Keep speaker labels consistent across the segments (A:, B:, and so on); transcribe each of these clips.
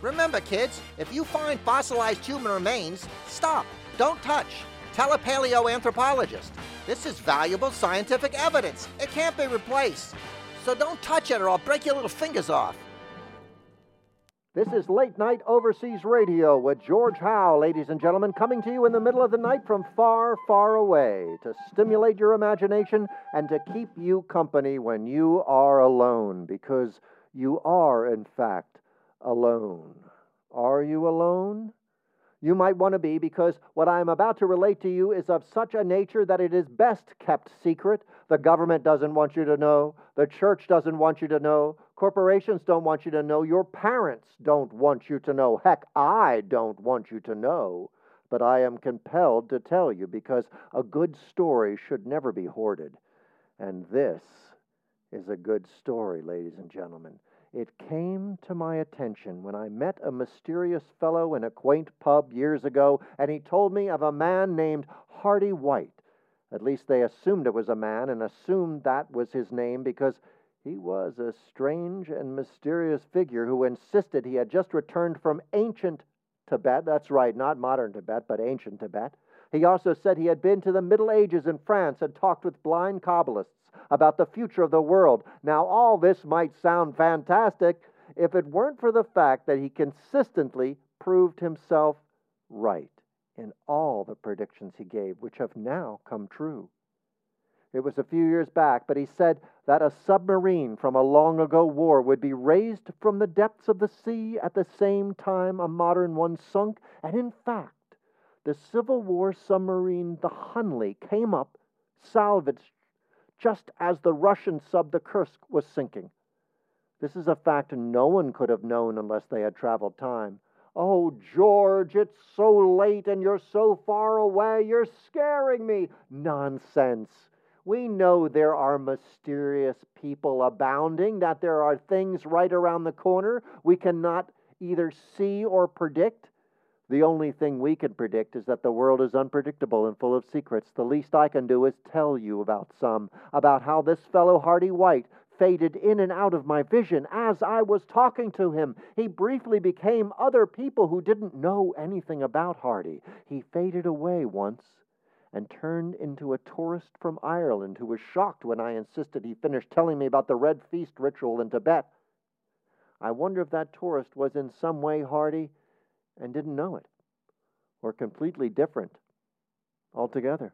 A: Remember, kids, if you find fossilized human remains, stop. Don't touch. Tell a paleoanthropologist. This is valuable scientific evidence. It can't be replaced. So don't touch it or I'll break your little fingers off.
B: This is Late Night Overseas Radio with George Howe, ladies and gentlemen, coming to you in the middle of the night from far, far away to stimulate your imagination and to keep you company when you are alone, because you are, in fact, alone. Are you alone? You might want to be, because what I am about to relate to you is of such a nature that it is best kept secret. The government doesn't want you to know. The church doesn't want you to know. Corporations don't want you to know. Your parents don't want you to know. Heck, I don't want you to know. But I am compelled to tell you, because a good story should never be hoarded. And this is a good story, ladies and gentlemen. It came to my attention when I met a mysterious fellow in a quaint pub years ago, and he told me of a man named Hardy White. At least they assumed it was a man, and assumed that was his name, because he was a strange and mysterious figure who insisted he had just returned from ancient Tibet. That's right, not modern Tibet, but ancient Tibet. He also said he had been to the Middle Ages in France and talked with blind Kabbalists about the future of the world. Now, all this might sound fantastic if it weren't for the fact that he consistently proved himself right in all the predictions he gave, which have now come true. It was a few years back, but he said that a submarine from a long-ago war would be raised from the depths of the sea at the same time a modern one sunk, and in fact, the Civil War submarine, the Hunley, came up, salvaged, just as the Russian sub, the Kursk, was sinking. This is a fact no one could have known unless they had traveled time. Oh, George, it's so late and you're so far away. You're scaring me. Nonsense. We know there are mysterious people abounding, that there are things right around the corner we cannot either see or predict. The only thing we can predict is that the world is unpredictable and full of secrets. The least I can do is tell you about some, about how this fellow Hardy White faded in and out of my vision as I was talking to him. He briefly became other people who didn't know anything about Hardy. He faded away once and turned into a tourist from Ireland who was shocked when I insisted he finish telling me about the Red Feast ritual in Tibet. I wonder if that tourist was in some way Hardy and didn't know it, or completely different altogether.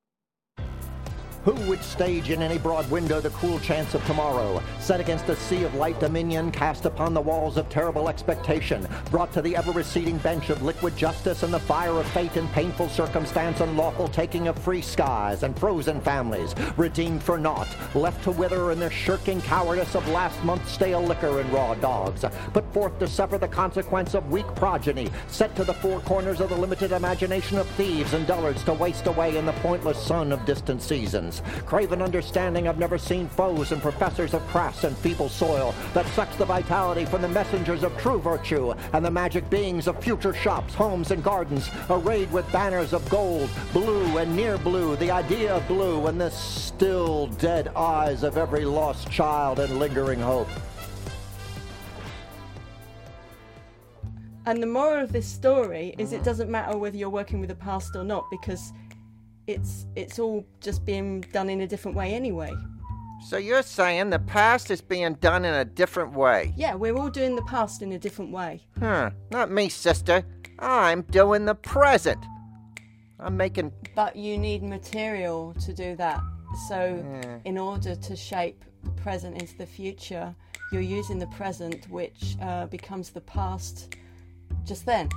A: Who would stage in any broad window the cruel chance of tomorrow, set against a sea of light dominion, cast upon the walls of terrible expectation, brought to the ever-receding bench of liquid justice and the fire of fate and painful circumstance, unlawful taking of free skies and frozen families, redeemed for naught, left to wither in the shirking cowardice of last month's stale liquor and raw dogs, put forth to suffer the consequence of weak progeny, set to the four corners of the limited imagination of thieves and dullards to waste away in the pointless sun of distant seasons. Craven understanding of never-seen foes and professors of crass and feeble soil that sucks the vitality from the messengers of true virtue and the magic beings of future shops, homes, and gardens, arrayed with banners of gold, blue and near blue, the idea of blue, and the still dead eyes of every lost child and lingering hope.
C: And the moral of this story is it doesn't matter whether you're working with the past or not, because it's all just being done in a different way anyway.
A: So you're saying the past is being done in a different way?
C: Yeah, we're all doing the past in a different way.
A: Not me, sister. I'm doing the present. I'm making...
C: But you need material to do that. So in order to shape the present into the future, you're using the present, which becomes the past just then.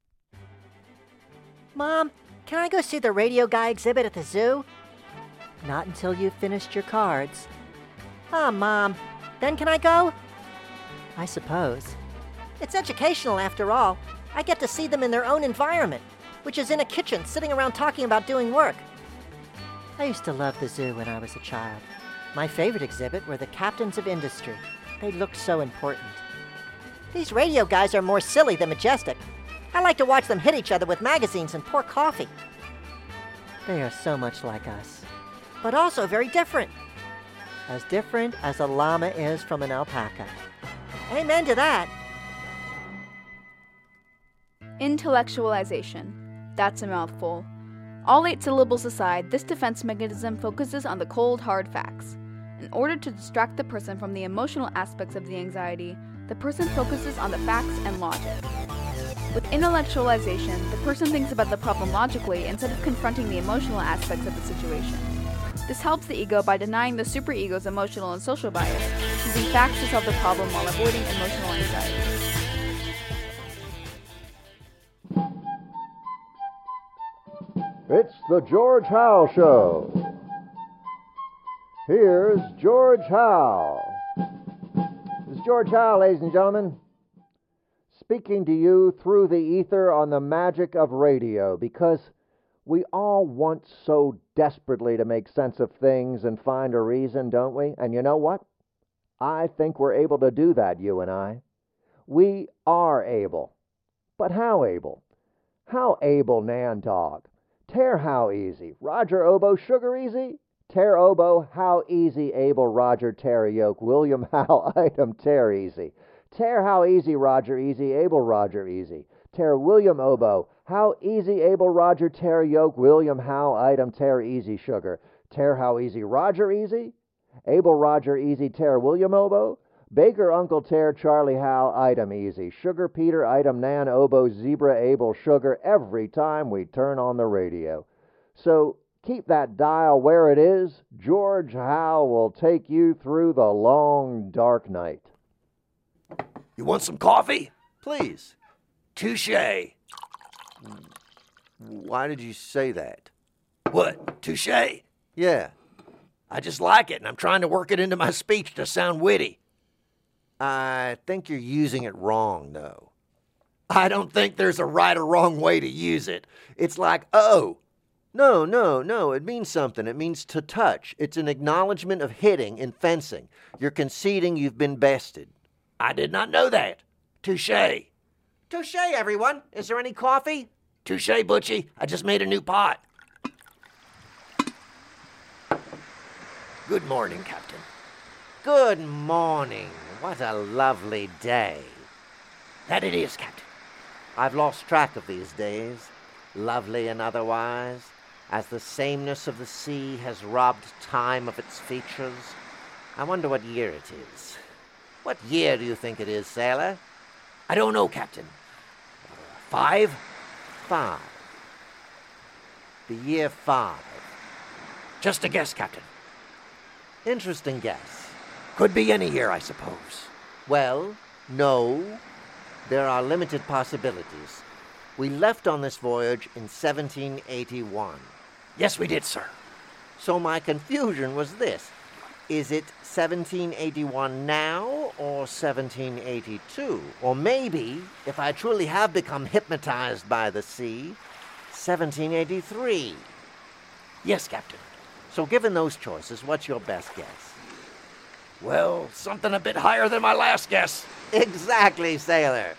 D: Mom, can I go see the radio guy exhibit at the zoo? Not until you've finished your cards. Mom, then can I go? I suppose. It's educational after all. I get to see them in their own environment, which is in a kitchen sitting around talking about doing work. I used to love the zoo when I was a child. My favorite exhibit were the captains of industry. They looked so important. These radio guys are more silly than majestic. I like to watch them hit each other with magazines and pour coffee. They are so much like us, but also very different. As different as a llama is from an alpaca. Amen to that.
E: Intellectualization. That's a mouthful. All 8 syllables aside, this defense mechanism focuses on the cold, hard facts. In order to distract the person from the emotional aspects of the anxiety, the person focuses on the facts and logic. With intellectualization, the person thinks about the problem logically instead of confronting the emotional aspects of the situation. This helps the ego by denying the superego's emotional and social bias, using facts to solve the problem while avoiding emotional anxiety.
B: It's the George Howe Show. Here's George Howe. This is George Howe, ladies and gentlemen, speaking to you through the ether on the magic of radio, because we all want so desperately to make sense of things and find a reason, don't we? And you know what? I think we're able to do that, you and I. We are able. But how able? How able, Nan Dog? Tear how easy. Roger Oboe, sugar easy? Tear oboe, how easy, Abel, Roger, tear yoke, William Howe, item, tear easy. Tear how easy, Roger, easy, Abel, Roger, easy. Tear William oboe, how easy, Abel, Roger, tear yoke, William Howe, item, tear easy, sugar. Tear how easy, Roger, easy, Abel, Roger, easy, tear William oboe. Baker, Uncle, tear Charlie Howe, item, easy. Sugar, Peter, item, Nan, oboe, zebra, Abel, sugar, every time we turn on the radio. So keep that dial where it is. George Howe will take you through the long, dark night.
F: You want some coffee?
A: Please.
F: Touché.
A: Why did you say that?
F: What, touché?
A: Yeah.
F: I just like it, and I'm trying to work it into my speech to sound witty.
A: I think you're using it wrong, though.
F: I don't think there's a right or wrong way to use it. It's like, oh.
A: No. It means something. It means to touch. It's an acknowledgement of hitting in fencing. You're conceding you've been bested.
F: I did not know that. Touché.
A: Touché, everyone. Is there any coffee?
F: Touché, Butchie. I just made a new pot. Good morning, Captain.
A: Good morning. What a lovely day.
F: That it is, Captain.
A: I've lost track of these days, lovely and otherwise, as the sameness of the sea has robbed time of its features. I wonder what year it is. What year do you think it is, sailor?
F: I don't know, Captain. 5?
A: 5. The year 5.
F: Just a guess, Captain.
A: Interesting guess.
F: Could be any year, I suppose.
A: Well, no. There are limited possibilities. We left on this voyage in 1781.
F: Yes, we did, sir.
A: So my confusion was this. Is it 1781 now or 1782? Or maybe, if I truly have become hypnotized by the sea, 1783.
F: Yes, Captain.
A: So given those choices, what's your best guess?
F: Well, something a bit higher than my last guess.
A: Exactly, sailor.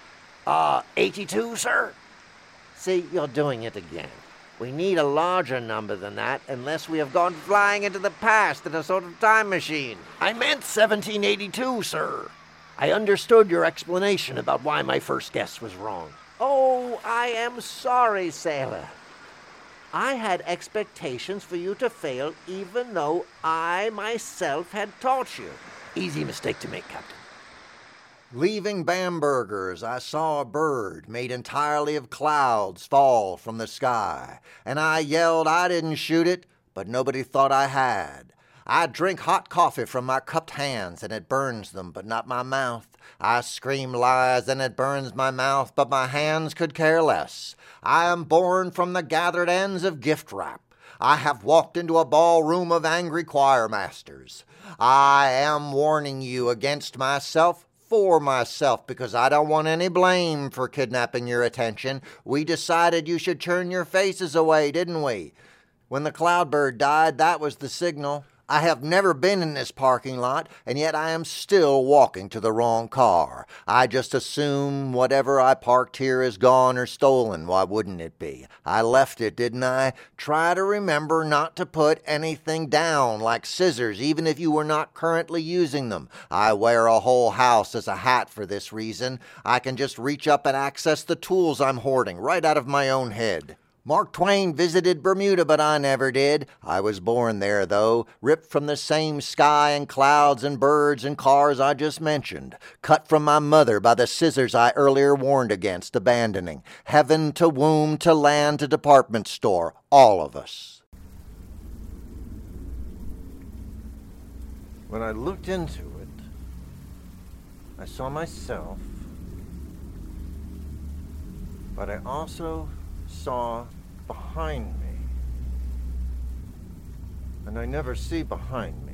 F: 82, sir?
A: See, you're doing it again. We need a larger number than that unless we have gone flying into the past in a sort of time machine.
F: I meant 1782, sir. I understood your explanation about why my first guess was wrong.
A: Oh, I am sorry, sailor. I had expectations for you to fail even though I myself had taught you.
F: Easy mistake to make, Captain.
A: Leaving Bamberger's, I saw a bird made entirely of clouds fall from the sky, and I yelled I didn't shoot it, but nobody thought I had. I drink hot coffee from my cupped hands, and it burns them, but not my mouth. I scream lies, and it burns my mouth, but my hands could care less. I am born from the gathered ends of gift wrap. I have walked into a ballroom of angry choir masters. I am warning you against myself, for myself, because I don't want any blame for kidnapping your attention. We decided you should turn your faces away, didn't we? When the cloudbird died, that was the signal. I have never been in this parking lot, and yet I am still walking to the wrong car. I just assume whatever I parked here is gone or stolen. Why wouldn't it be? I left it, didn't I? Try to remember not to put anything down, like scissors, even if you were not currently using them. I wear a whole house as a hat for this reason. I can just reach up and access the tools I'm hoarding right out of my own head. Mark Twain visited Bermuda, but I never did. I was born there, though, ripped from the same sky and clouds and birds and cars I just mentioned, cut from my mother by the scissors I earlier warned against abandoning. Heaven to womb to land to department store, all of us. When I looked into it, I saw myself, but I also saw behind me. And I never see behind me.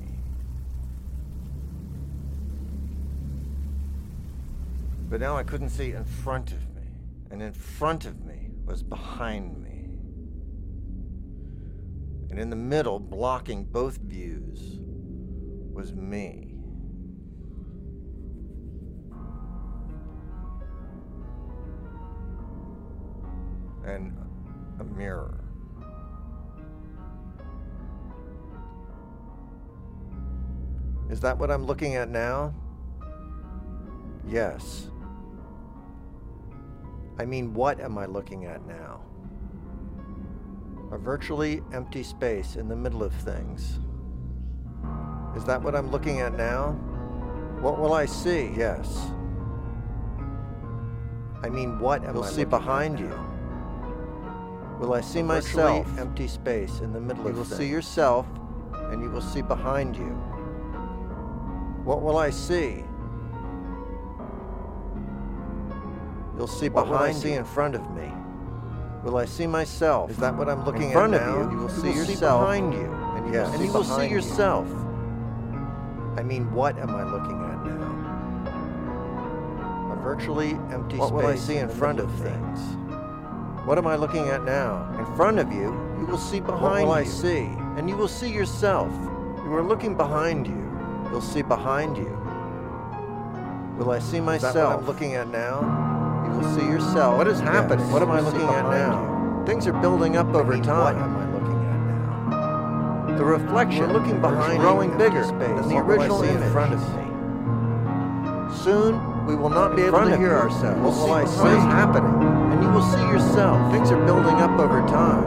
A: But now I couldn't see in front of me. And in front of me was behind me. And in the middle, blocking both views, was me. And a mirror. Is that what I'm looking at now? Yes. I mean, what am I looking at now? A virtually empty space in the middle of things. Is that what I'm looking at now? What will I see? Yes. I mean, what am I see behind you? Will I see myself? Empty space in the middle of things. You will see yourself, and you will see behind you. What will I see? You'll see behind you. See in front of me. Will I see myself? Is that what I'm looking at now? In front of you, you will see yourself. Behind you, and you will see yourself. I mean, what am I looking at now? A virtually empty space. What will I see in front of things? What am I looking at now? In front of you, you will see behind you. What will I see? And you will see yourself. You are looking behind you. You'll see behind you. Will I see myself? Is that what I'm looking at now? You will see yourself. What is happening? Yes. What am I looking at now? Things are building up over time. What am I looking at now? The reflection looking behind is growing bigger than the original image in front of me. Soon, we will not be able to hear ourselves. What will I see? What is happening? And you will see yourself. Things are building up over time.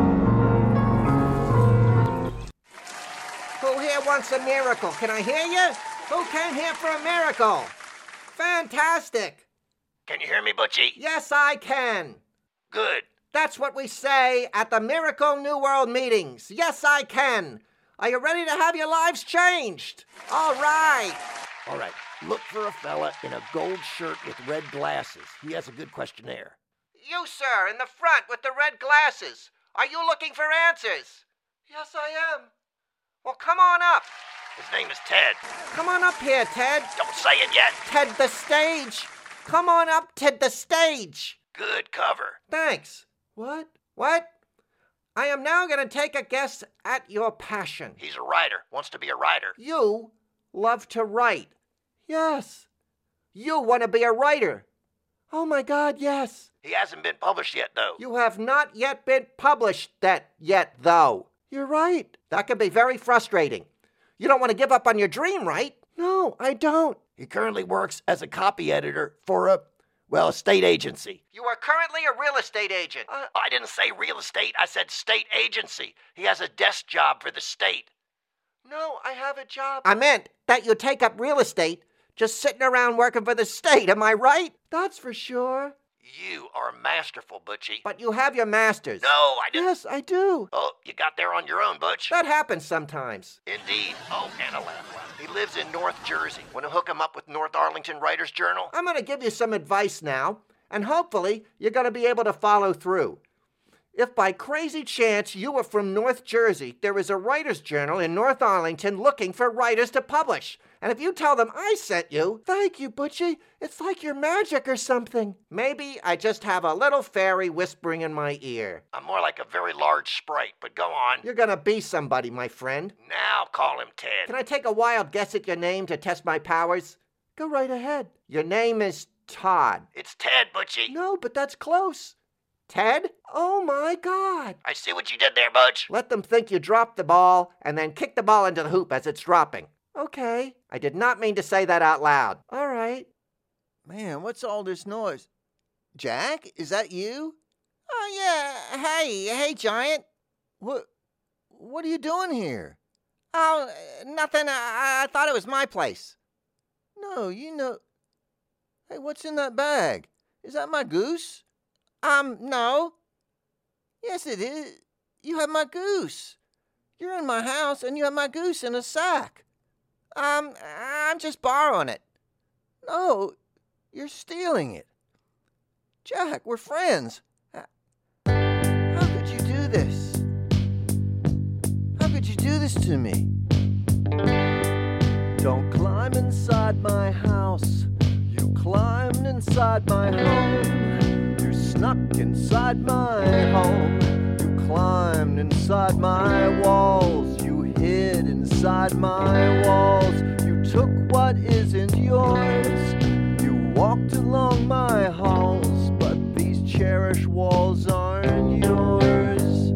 G: Who here wants a miracle? Can I hear you? Who came here for a miracle? Fantastic.
F: Can you hear me, Butchie?
G: Yes, I can.
F: Good.
G: That's what we say at the Miracle New World meetings. Yes, I can. Are you ready to have your lives changed? All right.
F: All right. Look for a fella in a gold shirt with red glasses. He has a good questionnaire.
G: You, sir, in the front with the red glasses. Are you looking for answers? Yes, I am. Well, come on up.
F: His name is Ted.
G: Come on up here, Ted.
F: Don't say it yet.
G: Ted the stage. Come on up, Ted the stage.
F: Good cover.
G: Thanks. What? What? I am now going to take a guess at your passion.
F: He's a writer. Wants to be a writer.
G: You love to write. Yes. You want to be a writer. Oh, my God, yes.
F: He hasn't been published yet, though.
G: You have not yet been published yet, though. You're right. That can be very frustrating. You don't want to give up on your dream, right? No, I don't.
F: He currently works as a copy editor for a state agency.
G: You are currently a real estate agent.
F: I didn't say real estate. I said state agency. He has a desk job for the state.
G: No, I have a job. I meant that you take up real estate just sitting around working for the state. Am I right? That's for sure.
F: You are masterful, Butchie.
G: But you have your master's.
F: No, I didn't.
G: Yes, I do.
F: Oh, you got there on your own, Butch.
G: That happens sometimes.
F: Indeed. Oh, Anna laughed. He lives in North Jersey. Want to hook him up with North Arlington Writers Journal?
G: I'm going to give you some advice now, and hopefully you're going to be able to follow through. If by crazy chance you are from North Jersey, there is a writer's journal in North Arlington looking for writers to publish. And if you tell them I sent you,
B: Thank you, Butchie. It's like you're magic or something.
G: maybe I just have a little fairy whispering in my ear.
F: I'm more like a very large sprite, but go on.
G: You're gonna be somebody, my friend.
F: Now call him Ted.
G: Can I take a wild guess at your name to test my powers?
B: Go right ahead.
G: Your name is Todd.
F: It's Ted, Butchie.
B: No, but that's close.
G: Ted?
B: Oh, my God.
F: I see what you did there, Budge.
G: Let them think you dropped the ball and then kick the ball into the hoop as it's dropping.
B: Okay.
G: I did not mean to say that out loud.
B: All right.
H: Man, what's all this noise? Jack, is that you? Oh, yeah. Hey, Giant. What are you doing here?
G: Oh, nothing. I thought it was my place.
H: No, Hey, what's in that bag? Is that my goose?
G: No.
H: Yes, it is. You have my goose. You're in my house and you have my goose in a sack.
G: I'm just borrowing it.
H: No, you're stealing it. Jack, we're friends. How could you do this? How could you do this to me?
B: Don't climb inside my house. You climbed inside my home. You snuck inside my home. You climbed inside my walls. You hid inside my walls. You took what isn't yours. You walked along my halls, but these cherished walls aren't yours.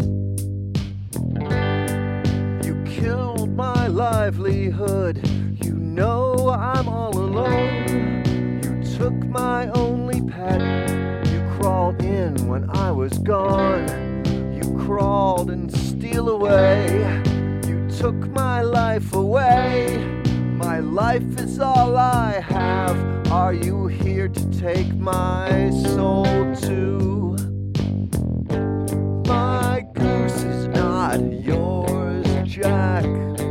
B: You killed my livelihood. You know I'm all alone. You took my only pet. You crawled in when I was gone. You crawled and steal away. You took my life away. My life is all I have. Are you here to take my soul too? My goose is not yours, Jack.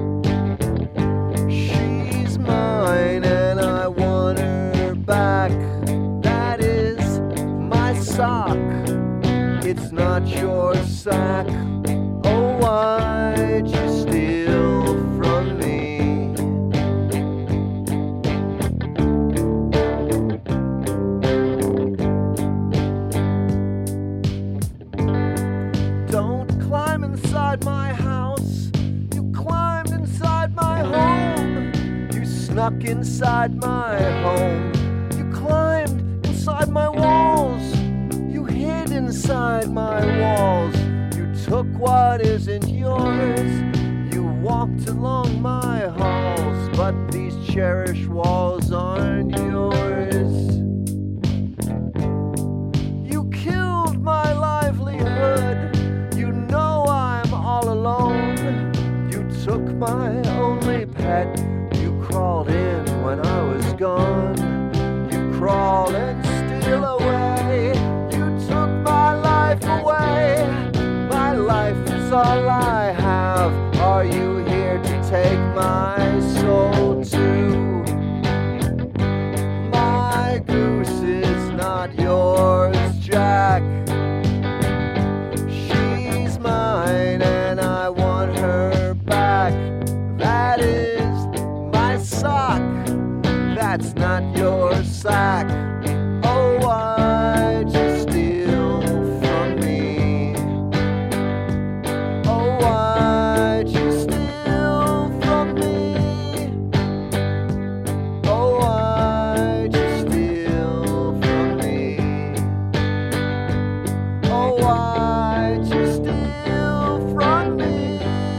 B: She's mine and I want her back. That is my sock. It's not your sack. Oh, why'd you steal from me? Don't climb inside my house. You climbed inside my home. You snuck inside my home. You climbed inside my walls. You hid inside my walls. You took what isn't yours. You walked along my halls, but these cherished walls aren't yours. You killed my livelihood. You know I'm all alone. You took my only pet. You crawled in when I was gone. You crawled and steal away. You took my life away. My life is all I have. Are you here to take my soul too? My goose is not yours, Jack. She's mine and I want her back. That is my sock. That's not your sack. Oh, why'd you steal from me? Oh, why'd you steal from me? Oh, why'd you steal from me? Oh, why'd you steal from me?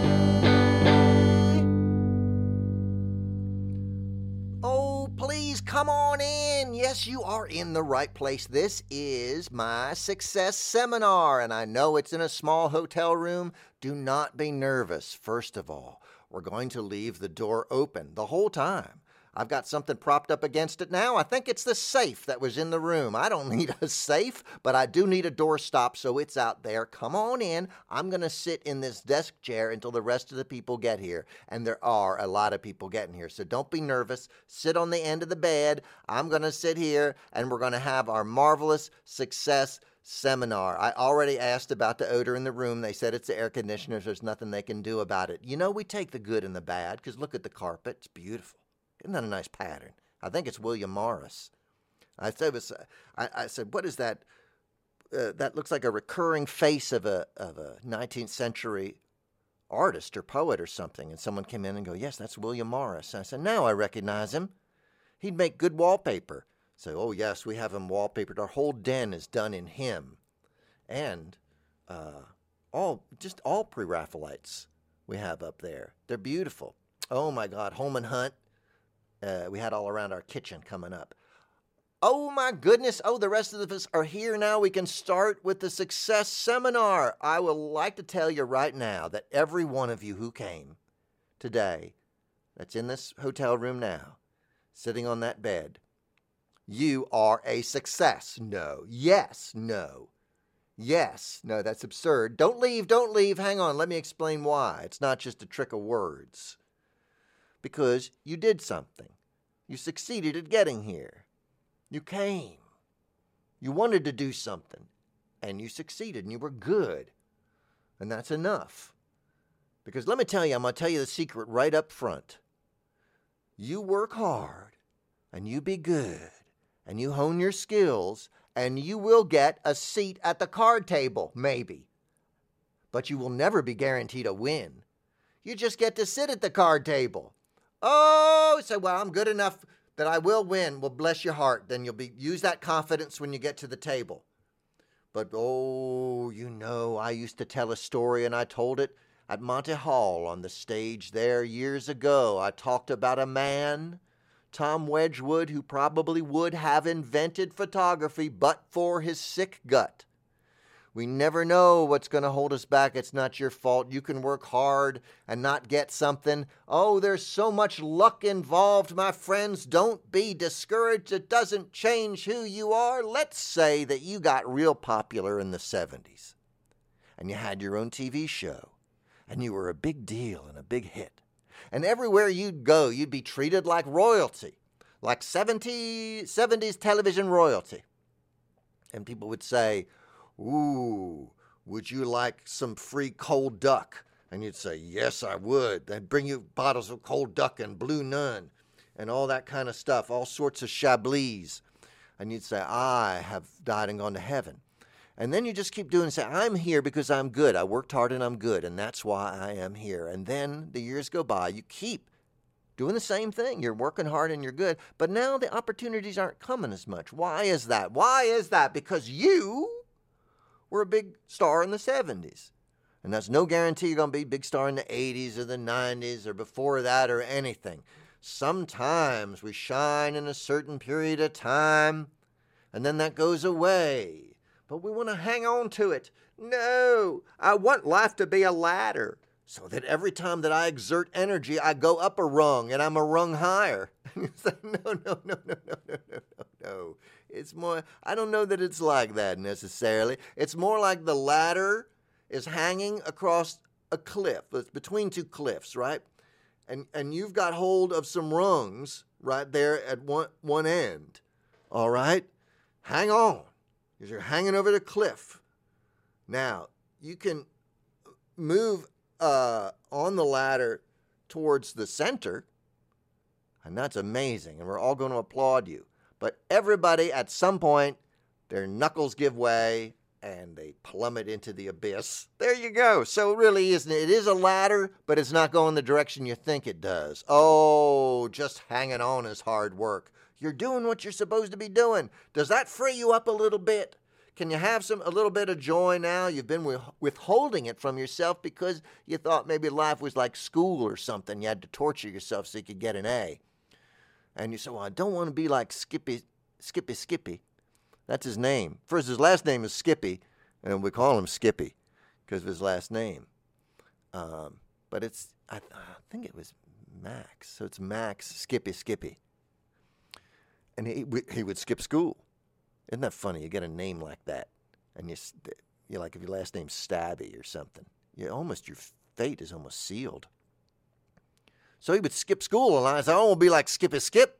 G: Oh, please come on in. Yes, you are in the right place. This is my success seminar, and I know it's in a small hotel room. Do not be nervous. First of all, we're going to leave the door open the whole time. I've got something propped up against it now. I think it's the safe that was in the room. I don't need a safe, but I do need a doorstop, so it's out there. Come on in. I'm going to sit in this desk chair until the rest of the people get here, and there are a lot of people getting here, so don't be nervous. Sit on the end of the bed. I'm going to sit here, and we're going to have our marvelous success seminar. I already asked about the odor in the room. They said it's the air conditioners. There's nothing they can do about it. You know, we take the good and the bad, because look at the carpet. It's beautiful. Isn't that a nice pattern? I think it's William Morris. I said, what is that? That looks like a recurring face of a 19th century artist or poet or something. And someone came in and go, yes, that's William Morris. And I said, now I recognize him. He'd make good wallpaper. So, oh yes, we have him wallpapered. Our whole den is done in him. And all pre-Raphaelites we have up there. They're beautiful. Oh my God, Holman Hunt. We had all around our kitchen coming up. Oh my goodness. Oh, the rest of us are here now. We can start with the success seminar. I would like to tell you right now that every one of you who came today, that's in this hotel room now, sitting on that bed, you are a success. No. Yes. No. Yes. No, that's absurd. Don't leave. Don't leave. Hang on. Let me explain why. It's not just a trick of words. Because you did something. You succeeded at getting here. You came. You wanted to do something. And you succeeded. And you were good. And that's enough. Because let me tell you, I'm going to tell you the secret right up front. You work hard. And you be good. And you hone your skills. And you will get a seat at the card table, maybe. But you will never be guaranteed a win. You just get to sit at the card table. Oh, so, well, I'm good enough that I will win. Well, bless your heart. Then use that confidence when you get to the table. But, oh, you know, I used to tell a story, and I told it at Monty Hall on the stage there years ago. I talked about a man, Tom Wedgwood, who probably would have invented photography but for his sick gut. We never know what's going to hold us back. It's not your fault. You can work hard and not get something. Oh, there's so much luck involved, my friends. Don't be discouraged. It doesn't change who you are. Let's say that you got real popular in the 70s and you had your own TV show and you were a big deal and a big hit. And everywhere you'd go, you'd be treated like royalty, like 70s television royalty. And people would say, ooh, would you like some free cold duck? And you'd say, yes, I would. They'd bring you bottles of cold duck and Blue Nun and all that kind of stuff, all sorts of Chablis. And you'd say, I have died and gone to heaven. And then you just keep doing it and say, I'm here because I'm good. I worked hard and I'm good, and that's why I am here. And then the years go by. You keep doing the same thing. You're working hard and you're good. But now the opportunities aren't coming as much. Why is that? Why is that? Because you were a big star in the 70s. And that's no guarantee you're going to be a big star in the 80s or the 90s or before that or anything. Sometimes we shine in a certain period of time, and then that goes away. But we want to hang on to it. No, I want life to be a ladder so that every time that I exert energy, I go up a rung and I'm a rung higher. It's like, no. It's more, I don't know that it's like that necessarily. It's more like the ladder is hanging across a cliff. It's between two cliffs, right? And you've got hold of some rungs right there at one end. All right? Hang on, because you're hanging over the cliff. Now, you can move on the ladder towards the center, and that's amazing, and we're all going to applaud you. But everybody, at some point, their knuckles give way, and they plummet into the abyss. There you go. So it really isn't. It is a ladder, but it's not going the direction you think it does. Oh, just hanging on is hard work. You're doing what you're supposed to be doing. Does that free you up a little bit? Can you have a little bit of joy now? You've been withholding it from yourself because you thought maybe life was like school or something. You had to torture yourself so you could get an A. And you say, well, I don't want to be like Skippy. That's his name. First, his last name is Skippy, and we call him Skippy because of his last name. But I think it was Max. So it's Max Skippy. And he would skip school. Isn't that funny? You get a name like that, and you're like, if your last name's Stabby or something, your fate is almost sealed. So he would skip school, and I said, I want to be like Skippy.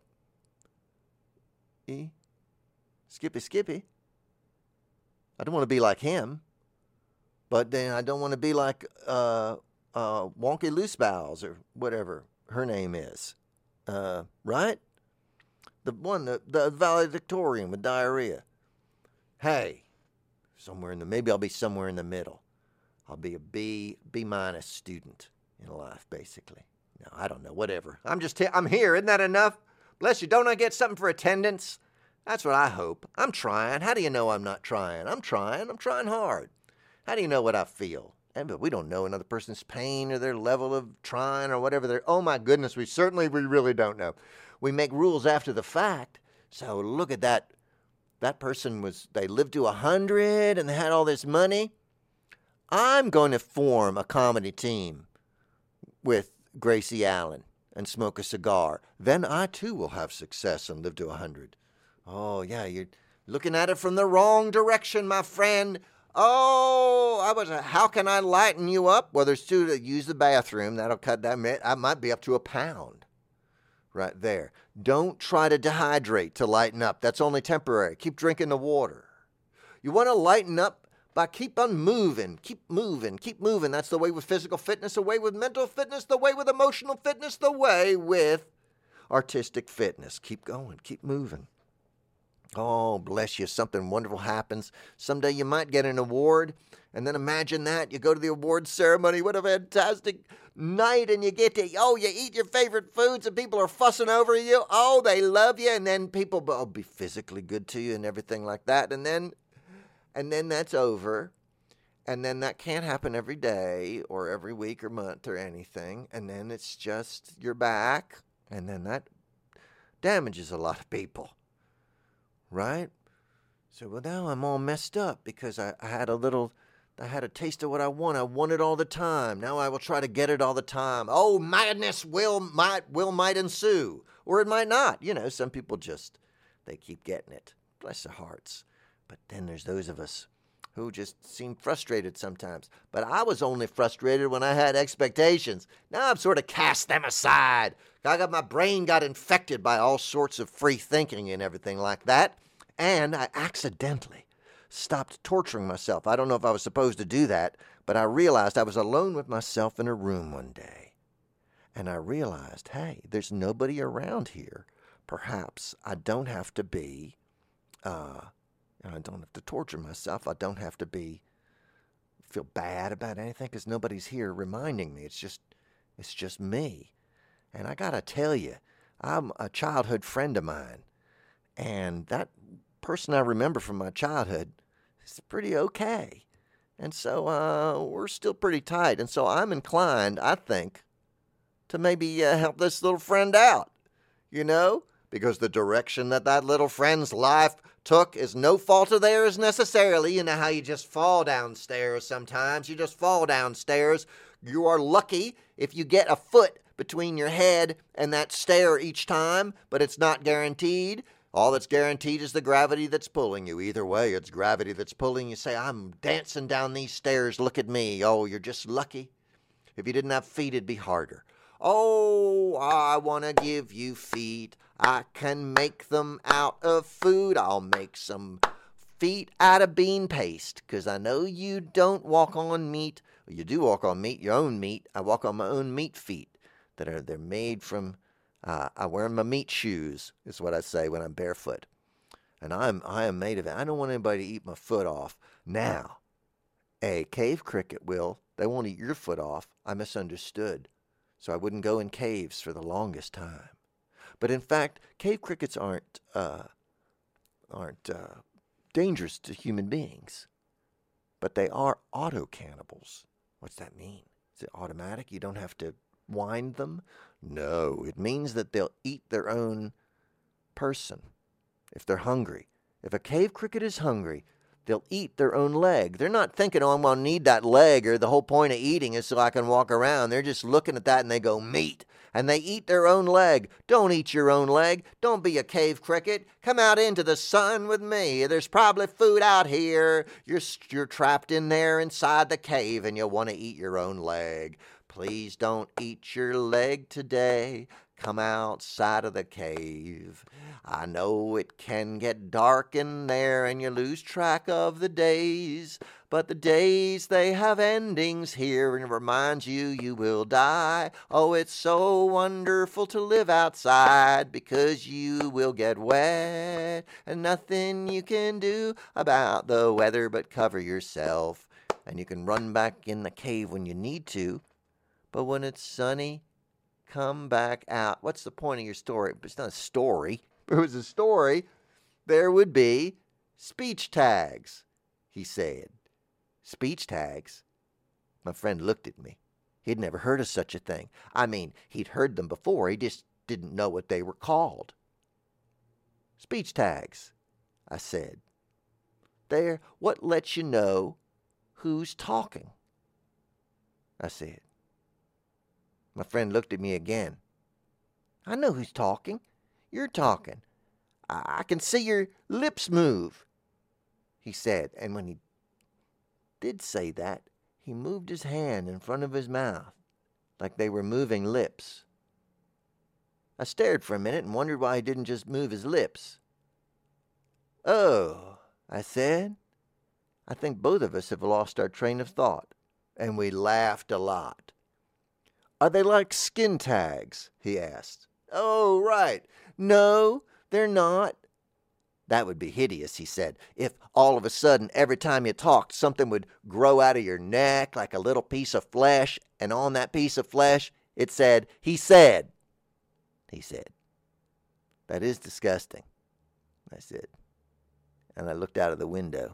G: Skippy. I don't want to be like him, but then I don't want to be like Wonky Loose Bowels or whatever her name is. right? The one, the valedictorian with diarrhea. Hey, maybe I'll be somewhere in the middle. I'll be a B minus student in life, basically. No, I don't know, whatever. I'm here, isn't that enough? Bless you, don't I get something for attendance? That's what I hope. I'm trying. How do you know I'm not trying? I'm trying hard. How do you know what I feel? But we don't know another person's pain or their level of trying or whatever oh my goodness, we really don't know. We make rules after the fact. So look at that. That person they lived to 100 and they had all this money. I'm going to form a comedy team with Gracie Allen and smoke a cigar. Then I too will have success and live to 100. Oh yeah, you're looking at it from the wrong direction, my friend. Oh, how can I lighten you up? Well, there's two to use the bathroom. That'll cut that. I might be up to 1 pound. Right there. Don't try to dehydrate to lighten up. That's only temporary. Keep drinking the water. You want to lighten up by keep on moving. Keep moving. Keep moving. That's the way with physical fitness, the way with mental fitness, the way with emotional fitness, the way with artistic fitness. Keep going. Keep moving. Oh, bless you. Something wonderful happens. Someday you might get an award. And then imagine that. You go to the award ceremony. What a fantastic night. And you get to, you eat your favorite foods and people are fussing over you. Oh, they love you. And then people will be physically good to you and everything like that. And then that's over. And then that can't happen every day or every week or month or anything. And then it's just you're back. And then that damages a lot of people. Right? So, well, now I'm all messed up because I had a taste of what I want. I want it all the time. Now I will try to get it all the time. Oh, madness might ensue. Or it might not. Some people they keep getting it. Bless their hearts. But then there's those of us who just seem frustrated sometimes. But I was only frustrated when I had expectations. Now I've sort of cast them aside. My brain got infected by all sorts of free thinking and everything like that. And I accidentally stopped torturing myself. I don't know if I was supposed to do that, but I realized I was alone with myself in a room one day. And I realized, hey, there's nobody around here. Perhaps I don't have to be, I don't have to torture myself. I don't have to feel bad about anything because nobody's here reminding me. It's just me. And I got to tell you, I'm a childhood friend of mine. And that person I remember from my childhood is pretty okay. And so we're still pretty tight. And so I'm inclined, I think, to maybe help this little friend out, because the direction that little friend's life took is no fault of theirs necessarily. You know how you just fall downstairs sometimes. You just fall downstairs. You are lucky if you get a foot between your head and that stair each time, but it's not guaranteed. All that's guaranteed is the gravity that's pulling you. Either way, it's gravity that's pulling you. Say, I'm dancing down these stairs. Look at me. Oh, you're just lucky. If you didn't have feet, it'd be harder. Oh, I want to give you feet. I can make them out of food. I'll make some feet out of bean paste, because I know you don't walk on meat. You do walk on meat, your own meat. I walk on my own meat feet. They're made from, I wear my meat shoes, is what I say when I'm barefoot. And I am made of it. I don't want anybody to eat my foot off. Now, a cave cricket they won't eat your foot off. I misunderstood. So I wouldn't go in caves for the longest time. But in fact, cave crickets aren't dangerous to human beings. But they are auto-cannibals. What's that mean? Is it automatic? You don't have to wind them? No, it means that they'll eat their own person if they're hungry. If a cave cricket is hungry, they'll eat their own leg. They're not thinking, I'm going to need that leg, or the whole point of eating is so I can walk around. They're just looking at that and they go, meat. And they eat their own leg. Don't eat your own leg. Don't be a cave cricket. Come out into the sun with me. There's probably food out here. You're trapped in there inside the cave and you'll want to eat your own leg. Please don't eat your leg today. come outside of the cave. I know it can get dark in there and you lose track of the days, but the days, they have endings here, and it reminds you you will die. Oh, it's so wonderful to live outside because you will get wet, and nothing you can do about the weather but cover yourself. And you can run back in the cave when you need to, but when it's sunny, come back out. What's the point of your story? It's not a story. If it was a story, there would be speech tags, he said. Speech tags? My friend looked at me. He'd never heard of such a thing. I mean, he'd heard them before. He just didn't know what they were called. Speech tags, I said. They're what lets you know who's talking, I said. My friend looked at me again. I know who's talking. You're talking. I can see your lips move, he said. And when he did say that, he moved his hand in front of his mouth like they were moving lips. I stared for a minute and wondered why he didn't just move his lips. Oh, I said. I think both of us have lost our train of thought. And we laughed a lot. Are they like skin tags? He asked. Oh, right. No, they're not. That would be hideous, he said, if all of a sudden, every time you talked, something would grow out of your neck like a little piece of flesh, and on that piece of flesh, it said, he said. He said. That is disgusting, I said. And I looked out of the window.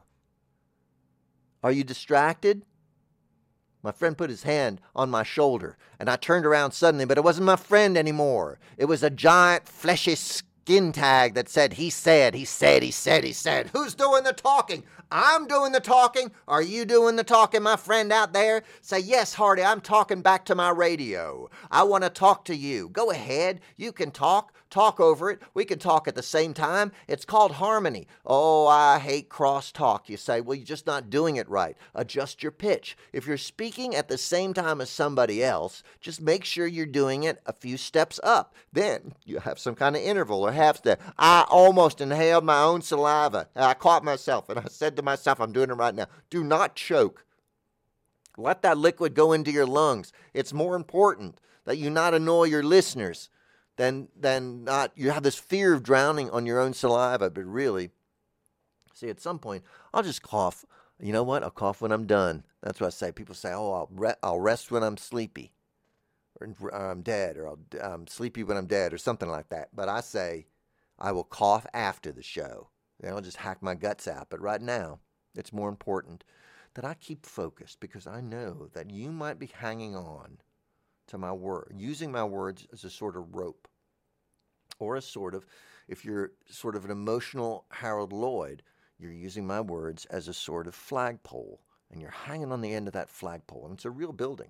G: Are you distracted? My friend put his hand on my shoulder, and I turned around suddenly, but it wasn't my friend anymore. It was a giant, fleshy skin tag that said, he said, he said, he said, he said. Who's doing the talking? I'm doing the talking. Are you doing the talking, my friend out there? Say, yes, Hardy, I'm talking back to my radio. I want to talk to you. Go ahead. You can talk. Talk over it. We can talk at the same time. It's called harmony. Oh, I hate cross-talk. You say, well, you're just not doing it right. Adjust your pitch. If you're speaking at the same time as somebody else, just make sure you're doing it a few steps up. Then you have some kind of interval or half step. I almost inhaled my own saliva. I caught myself and I said to myself, I'm doing it right now. Do not choke. Let that liquid go into your lungs. It's more important that you not annoy your listeners than not. You have this fear of drowning on your own saliva, but really, see, at some point, I'll just cough. You know what? I'll cough when I'm done. That's what I say. People say, oh, I'll rest when I'm sleepy, or I'm dead, or I'm sleepy when I'm dead, or something like that. But I say, I will cough after the show. Then I'll just hack my guts out. But right now, it's more important that I keep focused, because I know that you might be hanging on to my word, using my words as a sort of rope, or a sort of, if you're sort of an emotional Harold Lloyd, you're using my words as a sort of flagpole, and you're hanging on the end of that flagpole, and it's a real building.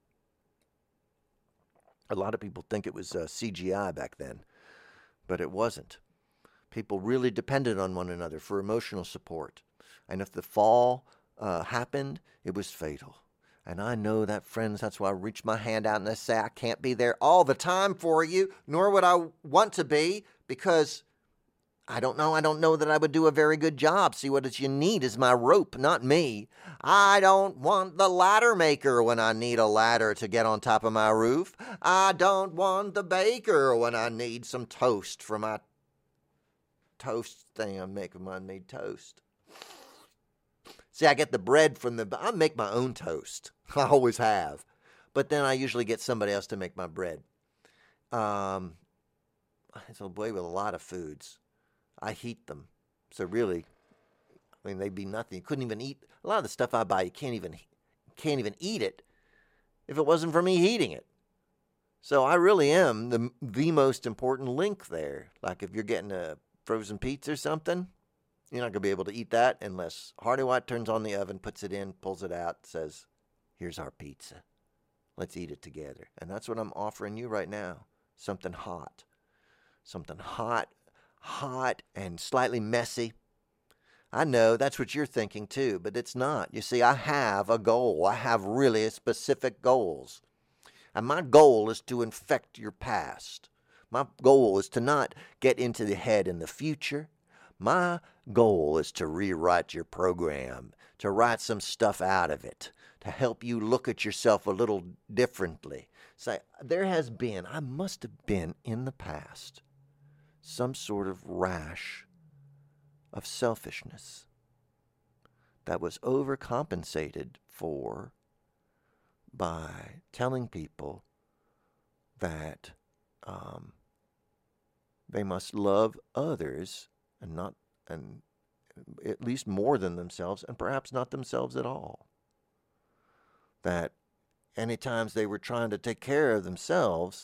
G: A lot of people think it was CGI back then, but it wasn't. People really depended on one another for emotional support, and if the fall happened, it was fatal. And I know that, friends, that's why I reach my hand out and I say I can't be there all the time for you, nor would I want to be, because I don't know that I would do a very good job. See, what you need is my rope, not me. I don't want the ladder maker when I need a ladder to get on top of my roof. I don't want the baker when I need some toast for my toast thing I'm making. I need toast. See, I get the bread I make my own toast. I always have. But then I usually get somebody else to make my bread. It's a way with a lot of foods. I heat them. So really, I mean, they'd be nothing. You couldn't even eat. A lot of the stuff I buy, you can't even eat it if it wasn't for me heating it. So I really am the most important link there. Like if you're getting a frozen pizza or something, you're not going to be able to eat that unless Hardy White turns on the oven, puts it in, pulls it out, says, here's our pizza. Let's eat it together. And that's what I'm offering you right now. Something hot. Something hot and slightly messy. I know that's what you're thinking too, but it's not. You see, I have a goal. I have really specific goals. And my goal is to infect your past. My goal is to not get into the head in the future. My goal is to rewrite your program, to write some stuff out of it, to help you look at yourself a little differently. Say, I must have been in the past some sort of rash of selfishness that was overcompensated for by telling people that they must love others and at least more than themselves, and perhaps not themselves at all. That any times they were trying to take care of themselves,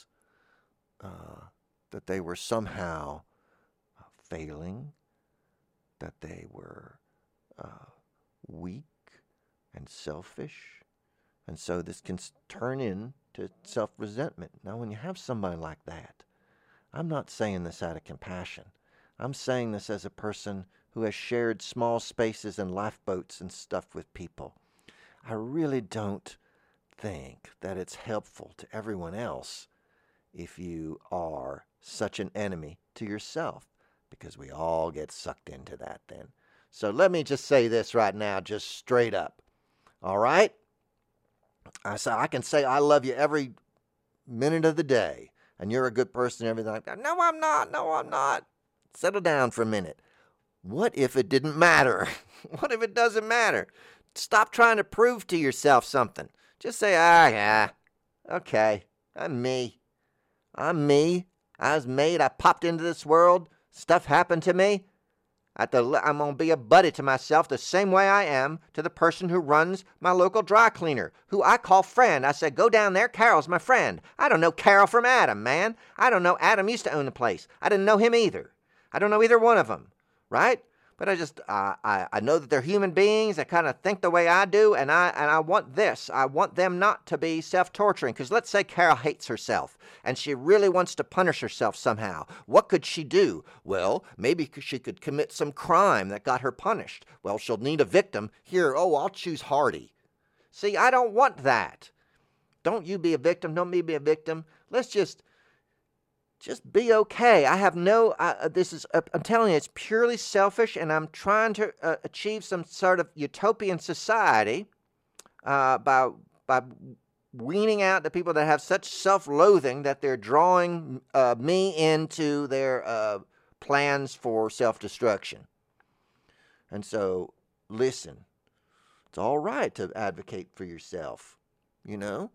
G: that they were somehow failing, that they were weak and selfish, and so this can turn into self-resentment. Now, when you have somebody like that, I'm not saying this out of compassion. I'm saying this as a person who has shared small spaces and lifeboats and stuff with people. I really don't think that it's helpful to everyone else if you are such an enemy to yourself, because we all get sucked into that then. So let me just say this right now, just straight up. All right? I can say I love you every minute of the day, and you're a good person and everything like that. No, I'm not. No, I'm not. Settle down for a minute. What if it didn't matter? What if it doesn't matter? Stop trying to prove to yourself something. Just say, yeah, okay, I'm me. I'm me. I was made. I popped into this world. Stuff happened to me. I'm going to be a buddy to myself the same way I am to the person who runs my local dry cleaner, who I call friend. I said, go down there. Carol's my friend. I don't know Carol from Adam, man. I don't know Adam used to own the place. I didn't know him either. I don't know either one of them, right? But I know that they're human beings that kind of think the way I do, and I want this. I want them not to be self-torturing, because let's say Carol hates herself, and she really wants to punish herself somehow. What could she do? Well, maybe she could commit some crime that got her punished. Well, she'll need a victim. Here, I'll choose Hardy. See, I don't want that. Don't you be a victim. Don't me be a victim. Let's just be okay. I have no, I'm telling you, it's purely selfish, and I'm trying to achieve some sort of utopian society by weaning out the people that have such self-loathing that they're drawing me into their plans for self-destruction. And so, listen, it's all right to advocate for yourself, you know.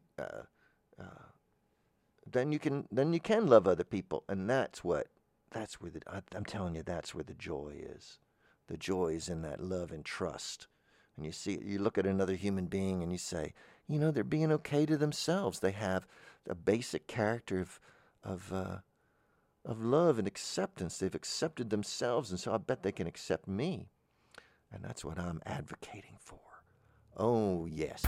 G: Then you can love other people, and I'm telling you, that's where the joy is. The joy is in that love and trust. And you look at another human being and you say, you know, they're being okay to themselves. They have a basic character of love and acceptance. They've accepted themselves, and so I bet they can accept me. And that's what I'm advocating for. Oh, yes.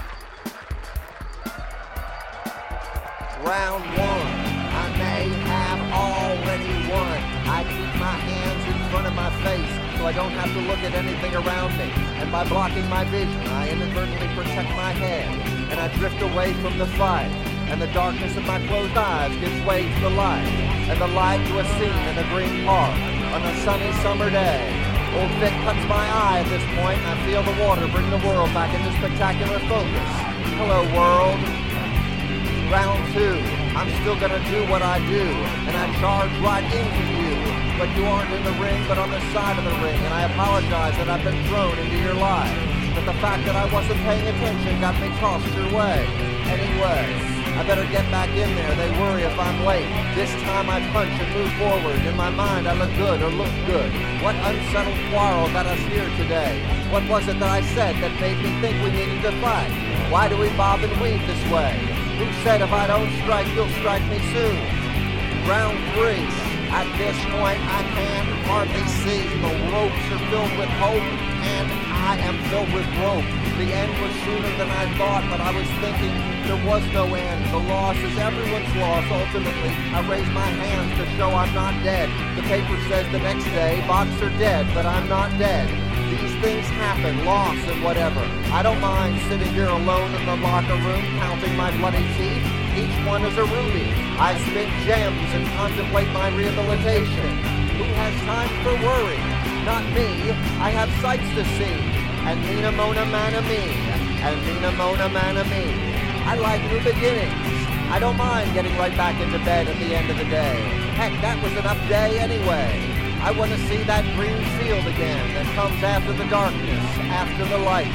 H: Round one, I may have already won. I keep my hands in front of my face so I don't have to look at anything around me. And by blocking my vision, I inadvertently protect my head. And I drift away from the fight. And the darkness of my closed eyes gives way to the light. And the light to a scene in a green park on a sunny summer day. Old Vic cuts my eye at this point, and I feel the water bring the world back into spectacular focus. Hello, world. Round two, I'm still gonna do what I do, and I charge right into you. But you aren't in the ring, but on the side of the ring, and I apologize that I've been thrown into your life. But the fact that I wasn't paying attention got me tossed your way. Anyway, I better get back in there. They worry if I'm late. This time I punch and move forward. In my mind, I look good or look good. What unsettled quarrel got us here today? What was it that I said that made me think we needed to fight? Why do we bob and weave this way? Who said if I don't strike, you'll strike me soon? Round three. At this point, I can hardly see. The ropes are filled with hope, and I am filled with rope. The end was sooner than I thought, but I was thinking there was no end. The loss is everyone's loss, ultimately. I raise my hands to show I'm not dead. The paper says the next day, boxer dead, but I'm not dead. These things happen, loss and whatever. I don't mind sitting here alone in the locker room, counting my bloody teeth.
G: each one is a ruby. I spin gems and contemplate my rehabilitation. Who has time for worry? Not me. I have sights to see. And Mina Mona Mana me. And Mina Mona Mana me. I like new beginnings. I don't mind getting right back into bed at the end of the day. Heck, that was enough day anyway. I want to see that green field again that comes after the darkness, after the light.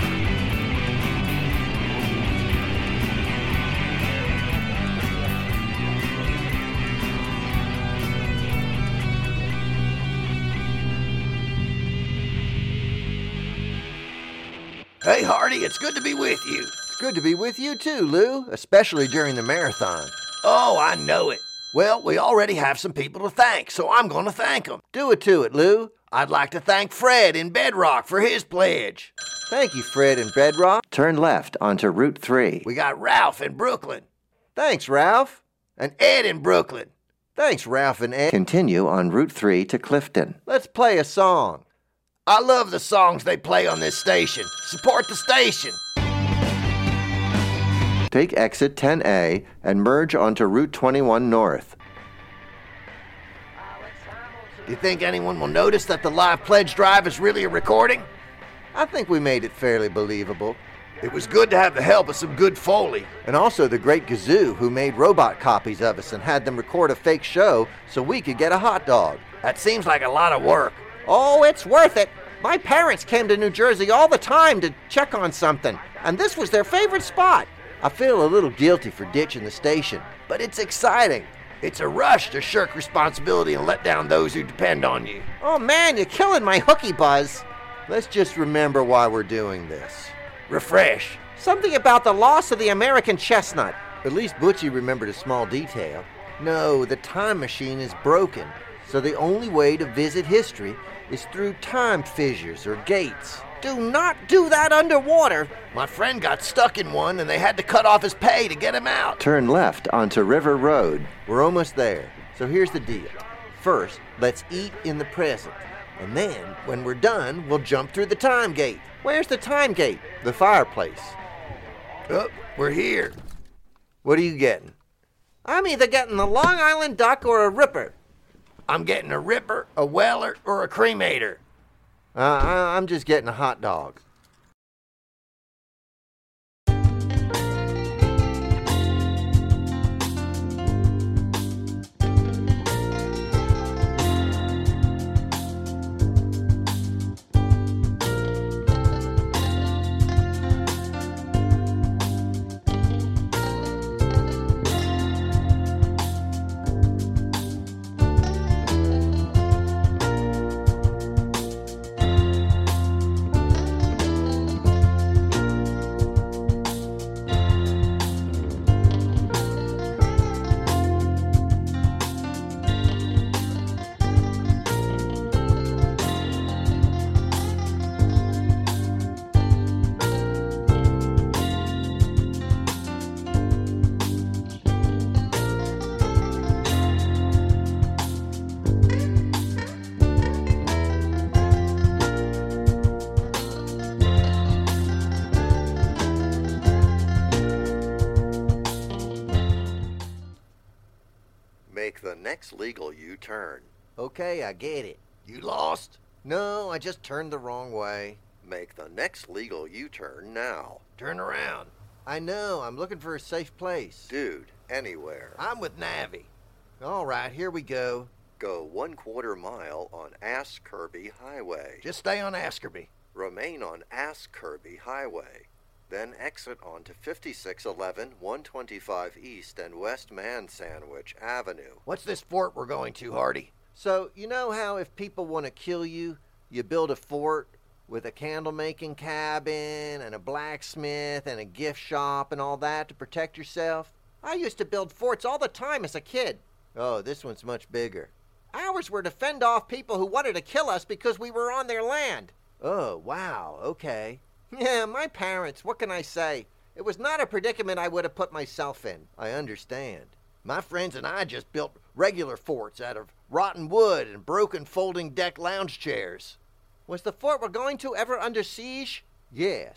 F: Hey, Hardy, it's good to be with you.
G: It's good to be with you too, Lou, especially during the marathon.
F: Oh, I know it. Well, we already have some people to thank, so I'm going to thank them.
G: Do it to it, Lou.
F: I'd like to thank Fred in Bedrock for his pledge.
G: Thank you, Fred in Bedrock.
B: Turn left onto Route 3.
F: We got Ralph in Brooklyn.
G: Thanks, Ralph.
F: And Ed in Brooklyn.
G: Thanks, Ralph and Ed.
B: Continue on Route 3 to Clifton.
G: Let's play a song.
F: I love the songs they play on this station. Support the station.
B: Take exit 10A and merge onto Route 21 North.
F: Do you think anyone will notice that the live pledge drive is really a recording?
G: I think we made it fairly believable.
F: It was good to have the help of some good Foley.
G: And also the great Gazoo, who made robot copies of us and had them record a fake show so we could get a hot dog.
F: That seems like a lot of work.
G: Oh, it's worth it. My parents came to New Jersey all the time to check on something, and this was their favorite spot. I feel a little guilty for ditching the station, but it's exciting.
F: It's a rush to shirk responsibility and let down those who depend on you.
G: Oh man, you're killing my hooky buzz. Let's just remember why we're doing this.
F: Refresh.
G: Something about the loss of the American chestnut. At least Butchie remembered a small detail. No, the time machine is broken, so the only way to visit history is through time fissures or gates. Do not do that underwater.
F: My friend got stuck in one and they had to cut off his pay to get him out.
B: Turn left onto River Road.
G: We're almost there. So here's the deal. First, let's eat in the present. And then, when we're done, we'll jump through the time gate. Where's the time gate? The fireplace.
F: Oh, we're here.
G: What are you getting? I'm either getting the Long Island duck or a ripper.
F: I'm getting a ripper, a weller, or a cremator.
G: I'm just getting a hot dog.
I: Make the next legal U-turn.
G: Okay, I get it.
F: You lost?
G: No, I just turned the wrong way.
I: Make the next legal U-turn now.
F: Turn around.
G: I know, I'm looking for a safe place.
I: Dude, anywhere.
F: I'm with Navi.
G: All right, here we go.
I: Go 1/4 mile on Ask Kirby Highway.
F: Just stay on Askerby.
I: Remain on Ask Kirby Highway. Then exit onto 5611 125 East and West Man Sandwich Avenue.
F: What's this fort we're going to, Hardy?
G: So, you know how if people want to kill you, you build a fort with a candle-making cabin and a blacksmith and a gift shop and all that to protect yourself? I used to build forts all the time as a kid. Oh, this one's much bigger. Ours were to fend off people who wanted to kill us because we were on their land. Oh, wow, okay. Yeah, my parents, what can I say? It was not a predicament I would have put myself in. I understand.
F: My friends and I just built regular forts out of rotten wood and broken folding deck lounge chairs.
G: Was the fort we're going to ever under siege? Yes,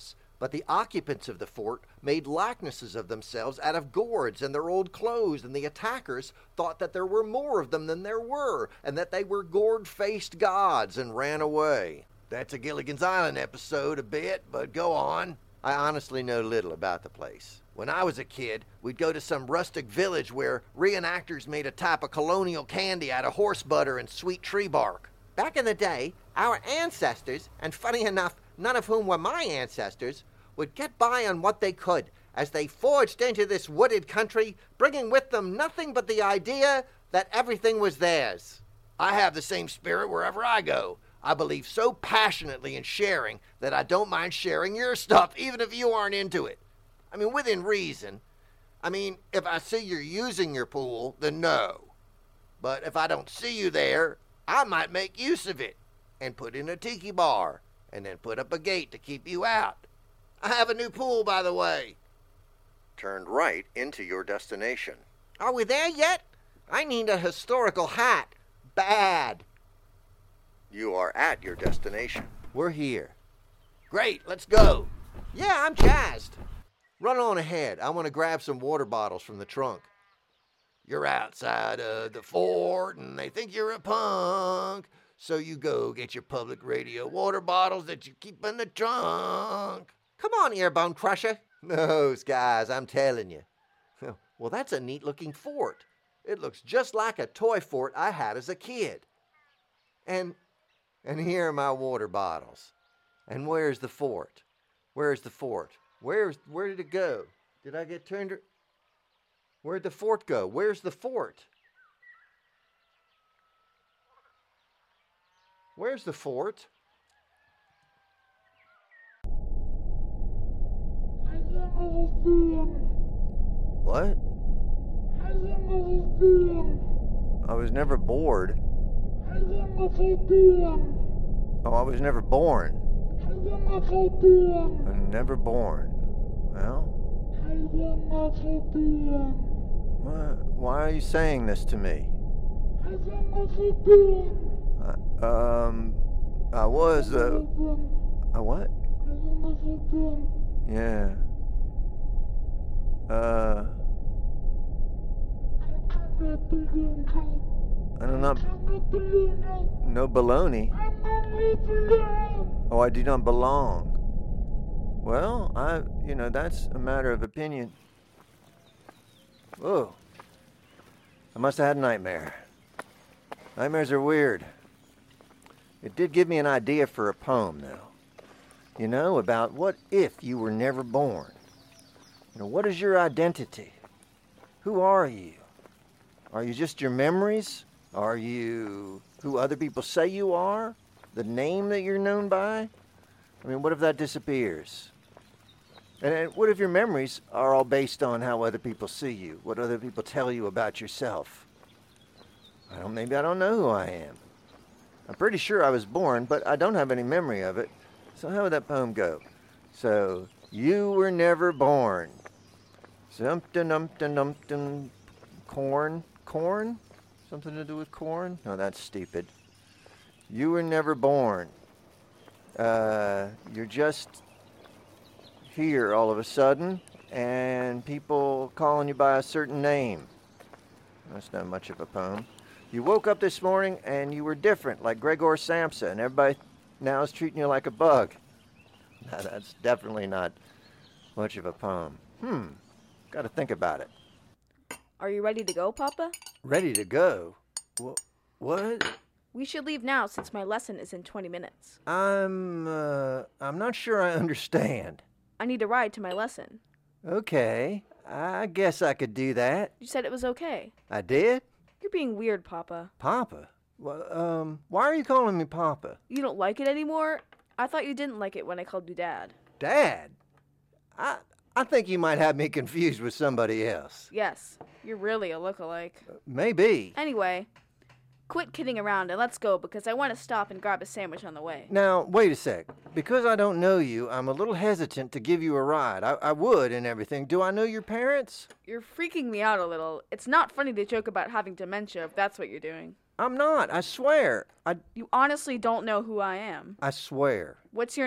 G: But the occupants of the fort made likenesses of themselves out of gourds and their old clothes, and the attackers thought that there were more of them than there were, and that they were gourd-faced gods, and ran away. That's a Gilligan's Island episode a bit, but go on. I honestly know little about the place. When I was a kid, we'd go to some rustic village where reenactors made a type of colonial candy out of horse butter and sweet tree bark. Back in the day, our ancestors, and funny enough, none of whom were my ancestors, would get by on what they could as they forged into this wooded country, bringing with them nothing but the idea that everything was theirs. I have the same spirit wherever I go. I believe so passionately in sharing that I don't mind sharing your stuff, even if you aren't into it. I mean, within reason. I mean, if I see you're using your pool, then no. But if I don't see you there, I might make use of it and put in a tiki bar and then put up a gate to keep you out. I have a new pool, by the way.
I: Turned right into your destination.
G: Are we there yet? I need a historical hat. Bad.
I: You are at your destination.
G: We're here. Great, let's go. Yeah, I'm jazzed. Run on ahead. I want to grab some water bottles from the trunk. You're outside of the fort, and they think you're a punk. So you go get your public radio water bottles that you keep in the trunk. Come on, Earbone Crusher. Those guys, I'm telling you. Well, that's a neat-looking fort. It looks just like a toy fort I had as a kid. And here are my water bottles. And where's the fort? Where's the fort? Where did it go? Did I get turned? Where'd the fort go? Where's the fort? Where's the fort? What? I was never bored. Oh, I was never born. I'm never born. Well? Why are you saying this to me? I was, a what? Yeah. I don't know. No baloney. Oh, I do not belong. Well, that's a matter of opinion. Whoa. I must have had a nightmare. Nightmares are weird. It did give me an idea for a poem, though. About what if you were never born? What is your identity? Who are you? Are you just your memories? Are you who other people say you are? The name that you're known by? What if that disappears? And what if your memories are all based on how other people see you? What other people tell you about yourself? Maybe I don't know who I am. I'm pretty sure I was born, but I don't have any memory of it. So how would that poem go? So, you were never born. Something, corn? Corn? Something to do with corn? No, that's stupid. You were never born. You're just here all of a sudden, and people calling you by a certain name. That's not much of a poem. You woke up this morning and you were different, like Gregor Samsa, and everybody now is treating you like a bug. Now, that's definitely not much of a poem. Got to think about it.
E: Are you ready to go, Papa?
G: Ready to go? What?
E: We should leave now since my lesson is in 20 minutes.
G: I'm not sure I understand.
E: I need a ride to my lesson.
G: Okay, I guess I could do that.
E: You said it was okay.
G: I did?
E: You're being weird, Papa.
G: Papa? Well, why are you calling me Papa?
E: You don't like it anymore? I thought you didn't like it when I called you Dad.
G: Dad? I think you might have me confused with somebody else.
E: Yes, you're really a lookalike.
G: Maybe.
E: Anyway, quit kidding around and let's go because I want to stop and grab a sandwich on the way.
G: Now, wait a sec. Because I don't know you, I'm a little hesitant to give you a ride. I would and everything. Do I know your parents?
E: You're freaking me out a little. It's not funny to joke about having dementia if that's what you're doing.
G: I'm not. I swear.
E: You honestly don't know who I am.
G: I swear.
E: What's your name?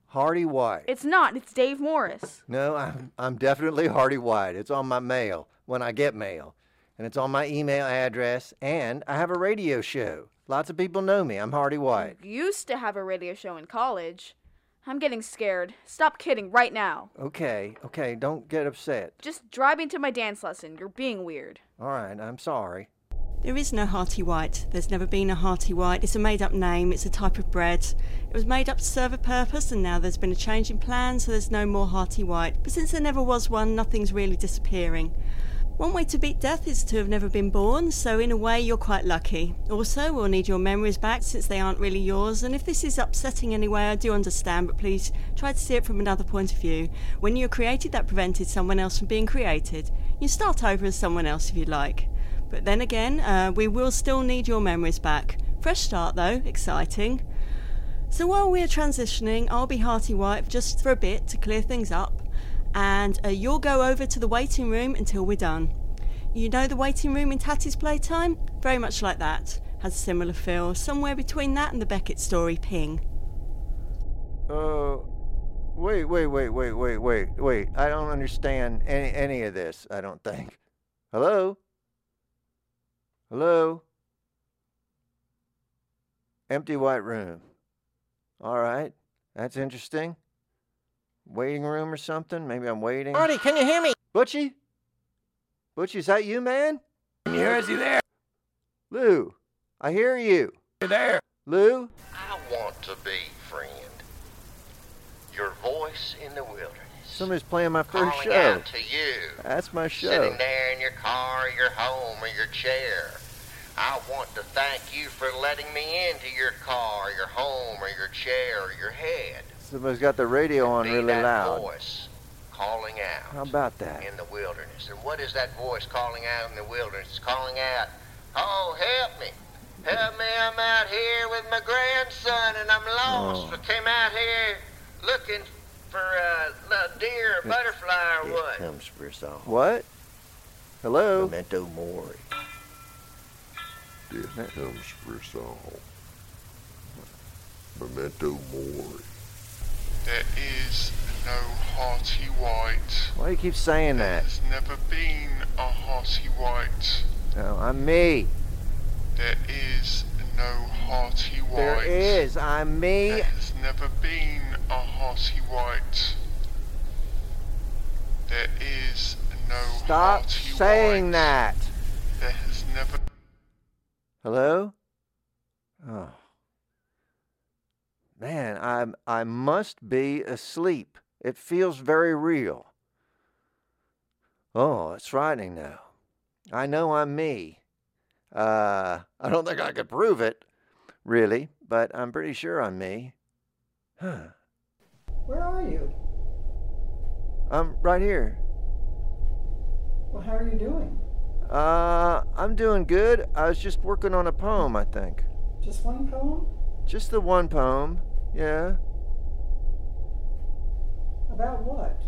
H: Hardy White.
E: It's not. It's Dave Morris.
H: No, I'm definitely Hardy White. It's on my mail when I get mail. And it's on my email address. And I have a radio show. Lots of people know me. I'm Hardy White.
E: You used to have a radio show in college. I'm getting scared. Stop kidding right now.
H: Okay, don't get upset.
E: Just drive me to my dance lesson. You're being weird.
H: All right, I'm sorry.
C: There is no Hearty White. There's never been a Hearty White. It's a made-up name. It's a type of bread. It was made up to serve a purpose, and now there's been a change in plan, so there's no more Hearty White. But since there never was one, nothing's really disappearing. One way to beat death is to have never been born, so in a way you're quite lucky. Also, we'll need your memories back since they aren't really yours, and if this is upsetting anyway, I do understand, but please try to see it from another point of view. When you were created, that prevented someone else from being created. You start over as someone else if you like. But then again, we will still need your memories back. Fresh start though, exciting. So while we're transitioning, I'll be Hearty White just for a bit to clear things up, and you'll go over to the waiting room until we're done. You know the waiting room in Tatty's Playtime? Very much like that. Has a similar feel, somewhere between that and the Beckett story, Ping.
H: Wait. I don't understand any of this, I don't think. Hello? Empty white room. All right, that's interesting. Waiting room or something? Maybe I'm waiting.
F: Hardy, can you hear me?
H: Butchie? Butchie, is that you, man?
F: Can you hear us? You there?
H: Lou, I hear you.
F: You there?
H: Lou?
I: I want to be friend. Your voice in the wilderness.
H: Somebody's playing my first
I: calling
H: show.
I: out to you.
H: That's my show.
I: Sitting there in your car, your home, or your chair. I want to thank you for letting me into your car, your home, or your chair, or your head.
H: Somebody's got the radio on
I: Be
H: really
I: that
H: loud.
I: voice calling out.
H: How about that?
I: In the wilderness. And what is that voice calling out in the wilderness? It's calling out, oh, help me. Help me, I'm out here with my grandson and I'm lost.
H: Oh.
I: I came out here looking for a deer, a butterfly, or what?
F: It comes for us all.
H: What? Hello?
F: Memento Mori.
J: Death comes for us all. Memento Mori.
K: There is no Hearty White.
H: Why do you keep saying that?
K: There's never been a Hearty White.
H: No, I'm me.
K: There is no Hearty White.
H: There is. I'm me.
K: There has never been a Hearty White. There is no
H: Stop
K: Hearty
H: saying
K: White.
H: that.
K: There has never...
H: Hello? Oh. Man, I must be asleep. It feels very real. Oh, it's frightening now. I know I'm me. I don't think I could prove it, really, but I'm pretty sure I'm me. Huh.
L: Where are you?
H: I'm right here.
L: Well, how are you doing?
H: I'm doing good. I was just working on a poem, I think.
L: Just one poem?
H: Just the one poem, yeah.
L: About what?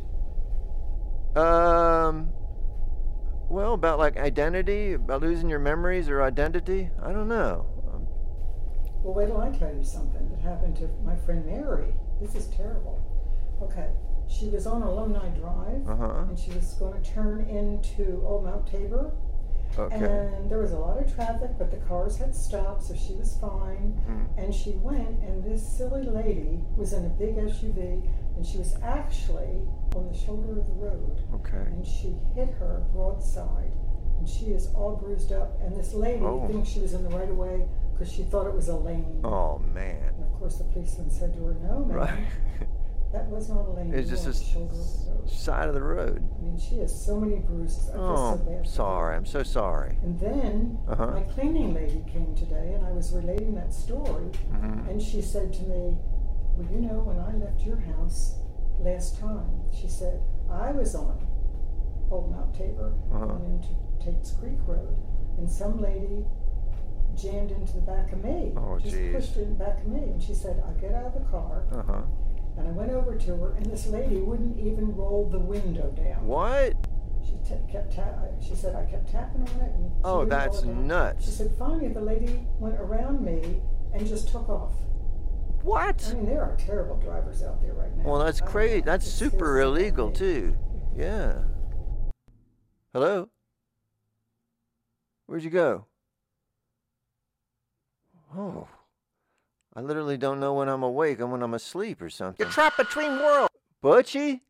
H: Well, about like identity, about losing your memories or identity. I don't know.
L: Well, wait till I tell you something that happened to my friend Mary. This is terrible. Okay, she was on Alumni Drive, and she was going to turn into Old Mount Tabor.
H: Okay.
L: And there was a lot of traffic, but the cars had stopped, so she was fine. And she went, and this silly lady was in a big SUV, and she was actually on the shoulder of the road.
H: Okay.
L: And she hit her broadside, and she is all bruised up. And this lady thinks she was in the right of way because she thought it was a lane.
H: Oh, man.
L: And of course, the policeman said to her, "No, ma'am,
H: Right.
L: that was not a lane.
H: It's
L: You
H: just
L: were on the shoulder of the road."
H: side of the road.
L: I mean, she has so many bruises. I feel
H: Oh,
L: so bad.
H: sorry. I'm so sorry.
L: And then my cleaning lady came today, and I was relating that story, and she said to me, "Well, you know, when I left your house last time," she said, "I was on Old Mount Tabor, on into Tate's Creek Road, and some lady jammed into the back of me, just pushed her in the back of me, and she said, I get out of the car, and I went over to her, and this lady wouldn't even roll the window down."
H: What?
L: She said, "I kept tapping on it." And
H: Oh, that's nuts.
L: She said, finally, the lady went around me and just took off.
H: What?
L: I mean, there are terrible drivers out there right now.
H: Well, that's crazy. That's super illegal, too. Yeah. Hello? Where'd you go? Oh. I literally don't know when I'm awake and when I'm asleep or something.
A: You're trapped between worlds.
H: Butchie?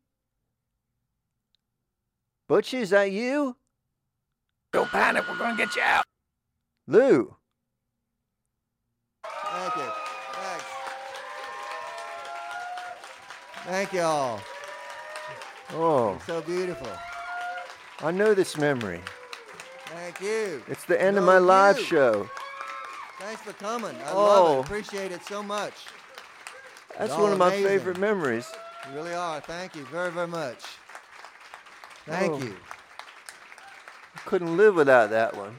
H: Butchie, is that you?
F: Don't panic, we're gonna get you out.
H: Lou.
M: Thank you. Thanks. Thank you all.
H: Oh.
M: It's so beautiful.
H: I know this memory.
M: Thank you.
H: It's the end of my live show.
M: Thanks for coming. I love it. Appreciate it so much.
H: That's one of my favorite memories.
M: You really are. Thank you very, very much. Thank you.
H: I couldn't live without that one.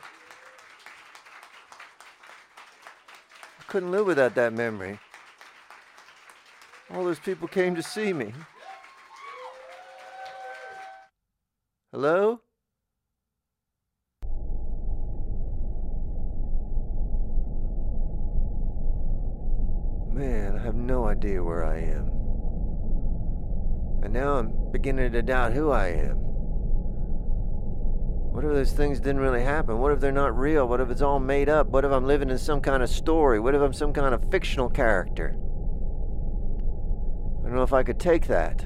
H: I couldn't live without that memory. All those people came to see me. Hello? Man, I have no idea where I am. And now I'm beginning to doubt who I am. What if those things didn't really happen? What if they're not real? What if it's all made up? What if I'm living in some kind of story? What if I'm some kind of fictional character? I don't know if I could take that.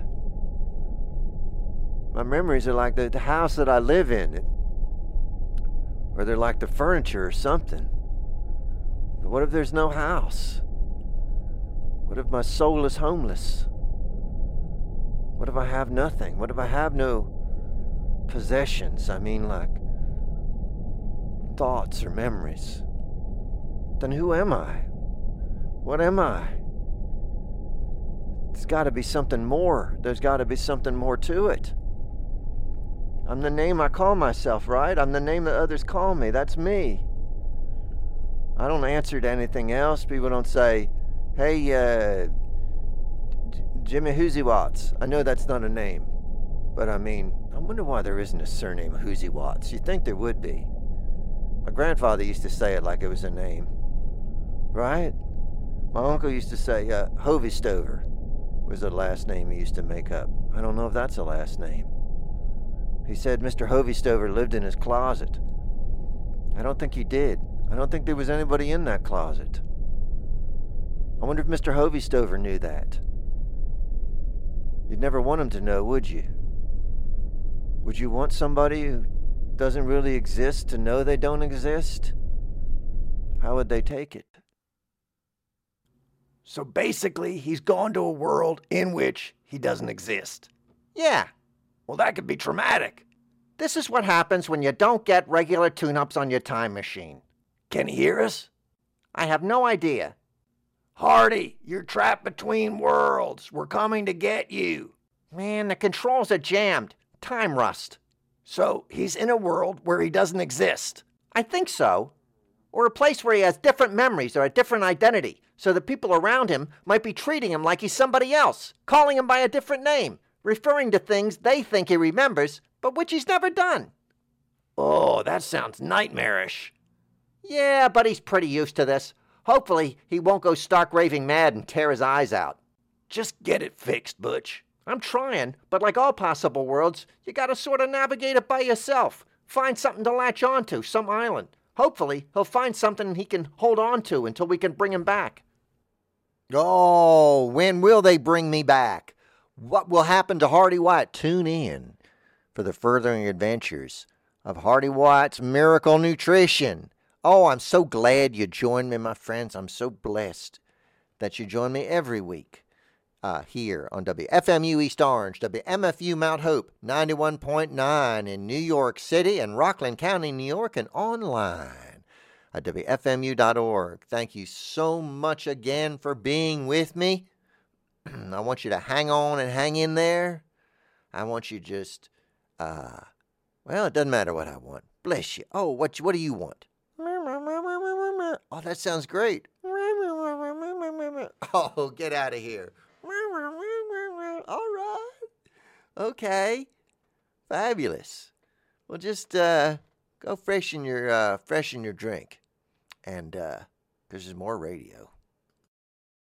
H: My memories are like the house that I live in. Or they're like the furniture or something. But what if there's no house? What if my soul is homeless? What if I have nothing? What if I have no possessions? I mean, like thoughts or memories. Then who am I? What am I? There's got to be something more. There's got to be something more to it. I'm the name I call myself, right? I'm the name that others call me. That's me. I don't answer to anything else. People don't say, hey, Jimmy Hoosie Watts. I know that's not a name. But I mean, I wonder why there isn't a surname Hoosie Watts. You'd think there would be. My grandfather used to say it like it was a name. Right? My uncle used to say Hovey Stover was the last name he used to make up. I don't know if that's a last name. He said Mr. Hovey Stover lived in his closet. I don't think he did. I don't think there was anybody in that closet. I wonder if Mr. Hovey Stover knew that. You'd never want him to know, would you? Would you want somebody who doesn't really exist to know they don't exist? How would they take it?
F: So basically, he's gone to a world in which he doesn't exist.
A: Yeah.
F: Well, that could be traumatic.
A: This is what happens when you don't get regular tune-ups on your time machine.
F: Can he hear us?
A: I have no idea.
F: Hardy, you're trapped between worlds. We're coming to get you.
A: Man, the controls are jammed. Time rust.
F: So he's in a world where he doesn't exist.
A: I think so. Or a place where he has different memories or a different identity, so the people around him might be treating him like he's somebody else, calling him by a different name, referring to things they think he remembers, but which he's never done.
F: Oh, that sounds nightmarish.
A: Yeah, but he's pretty used to this. Hopefully, he won't go stark raving mad and tear his eyes out.
F: Just get it fixed, Butch.
A: I'm trying, but like all possible worlds, you gotta sort of navigate it by yourself. Find something to latch onto, some island. Hopefully, he'll find something he can hold on to until we can bring him back. Oh, when will they bring me back? What will happen to Hardy White? Tune in for the furthering adventures of Hardy White's Miracle Nutrition. Oh, I'm so glad you joined me, my friends. I'm so blessed that you join me every week here on WFMU East Orange, WMFU Mount Hope, 91.9 in New York City and Rockland County, New York, and online at WFMU.org. Thank you so much again for being with me. I want you to hang on and hang in there. I want you just, well, it doesn't matter what I want. Bless you. Oh, what do you want? Oh, that sounds great. Oh, get out of here. All right. Okay. Fabulous. Well, just go freshen your drink. And 'cause there's more radio.